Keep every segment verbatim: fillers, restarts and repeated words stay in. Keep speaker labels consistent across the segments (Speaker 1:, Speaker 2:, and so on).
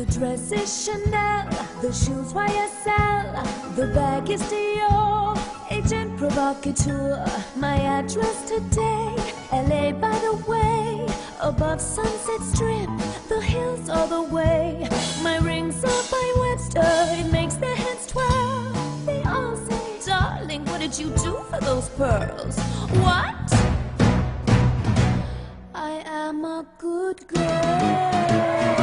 Speaker 1: The dress is Chanel, the shoes Y S L, the bag is Dior, agent provocateur. My address today, L A by the way, above Sunset Strip, the hills all the way. My rings are by Webster, it makes their heads twirl. They all say, darling, what did you do for those pearls? What? I am a good girl.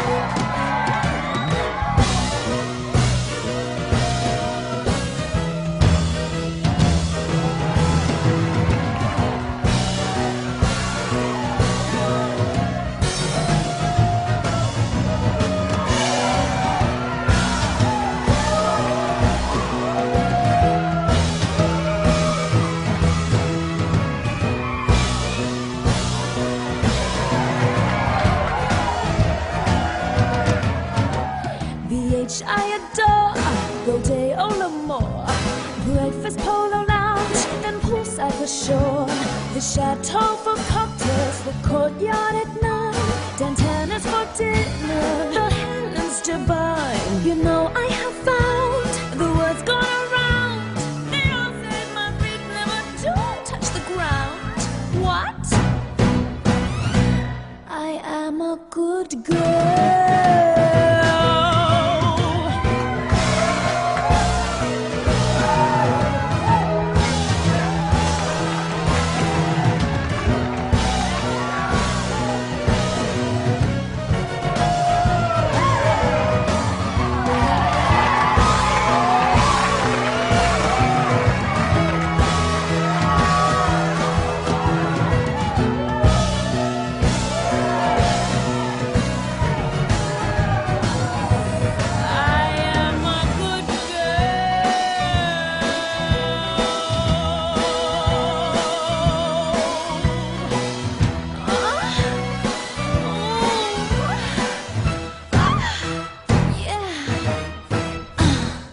Speaker 1: I adore Rodeo L'Amour, breakfast polo lounge, and poolside for sure. The chateau for cocktails, the courtyard at night, Dantana's for dinner, the Helen's to buy. You know I have found the words going around. They all say my feet never do touch the ground. What? I am a good girl.